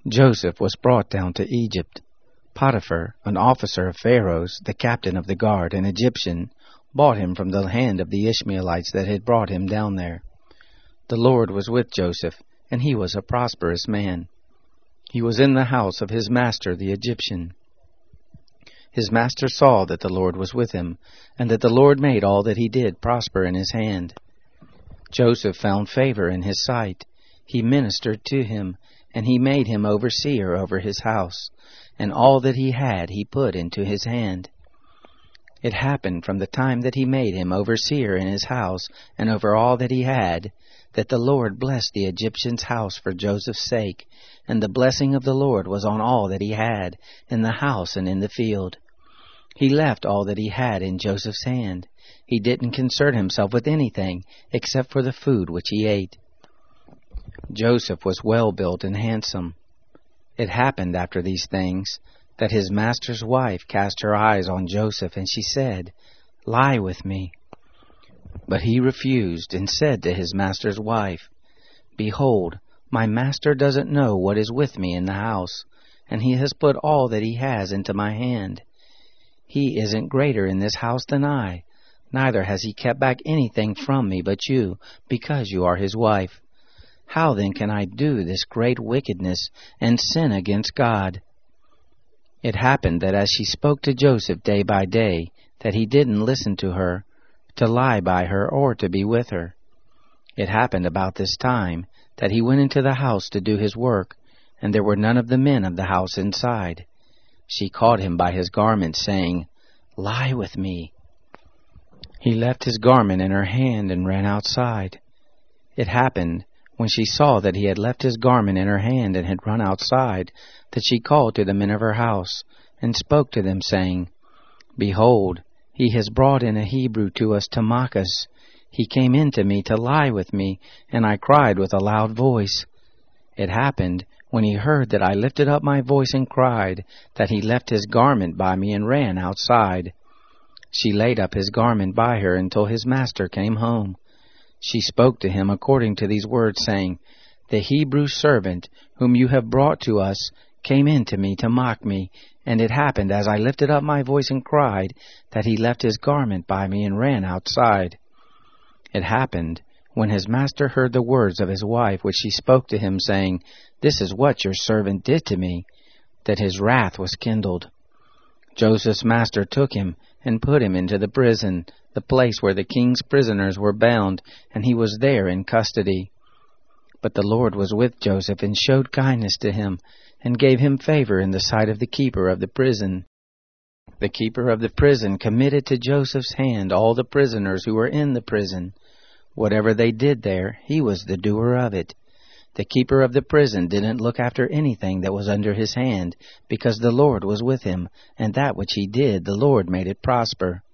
Joseph was brought down to Egypt. Potiphar, an officer of Pharaoh's, the captain of the guard, an Egyptian, bought him from the hand of the Ishmaelites that had brought him down there. The Lord was with Joseph, and he was a prosperous man. He was in the house of his master the Egyptian. His master saw that the Lord was with him, and that the Lord made all that he did prosper in his hand. Joseph found favor in his sight. He ministered to him, and he made him overseer over his house, and all that he had he put into his hand. It happened from the time that he made him overseer in his house and over all that he had, that the Lord blessed the Egyptian's house for Joseph's sake, and the blessing of the Lord was on all that he had, in the house and in the field. He left all that he had in Joseph's hand. He didn't concern himself with anything except for the food which he ate. Joseph was well built and handsome. It happened after these things that his master's wife cast her eyes on Joseph, and she said, "Lie with me." But he refused and said to his master's wife, "Behold, my master doesn't know what is with me in the house, and he has put all that he has into my hand. He isn't greater in this house than I, neither has he kept back anything from me but you, because you are his wife. How then can I do this great wickedness and sin against God?" It happened that as she spoke to Joseph day by day, that he didn't listen to her, to lie by her or to be with her. It happened about this time that he went into the house to do his work, and there were none of the men of the house inside. She caught him by his garment, saying, "Lie with me." He left his garment in her hand and ran outside. It happened, when she saw that he had left his garment in her hand and had run outside, that she called to the men of her house, and spoke to them, saying, "Behold, he has brought in a Hebrew to us to mock us. He came in to me to lie with me, and I cried with a loud voice. It happened, when he heard that I lifted up my voice and cried, that he left his garment by me and ran outside. She laid up his garment by her until his master came home. She spoke to him according to these words, saying, "The Hebrew servant whom you have brought to us came in to me to mock me, and it happened as I lifted up my voice and cried, that he left his garment by me and ran outside." It happened, when his master heard the words of his wife which she spoke to him, saying, "This is what your servant did to me," that his wrath was kindled. Joseph's master took him and put him into the prison, the place where the king's prisoners were bound, and he was there in custody. But the Lord was with Joseph and showed kindness to him, and gave him favor in the sight of the keeper of the prison. The keeper of the prison committed to Joseph's hand all the prisoners who were in the prison. Whatever they did there, he was the doer of it. The keeper of the prison didn't look after anything that was under his hand, because the Lord was with him, and that which he did, the Lord made it prosper.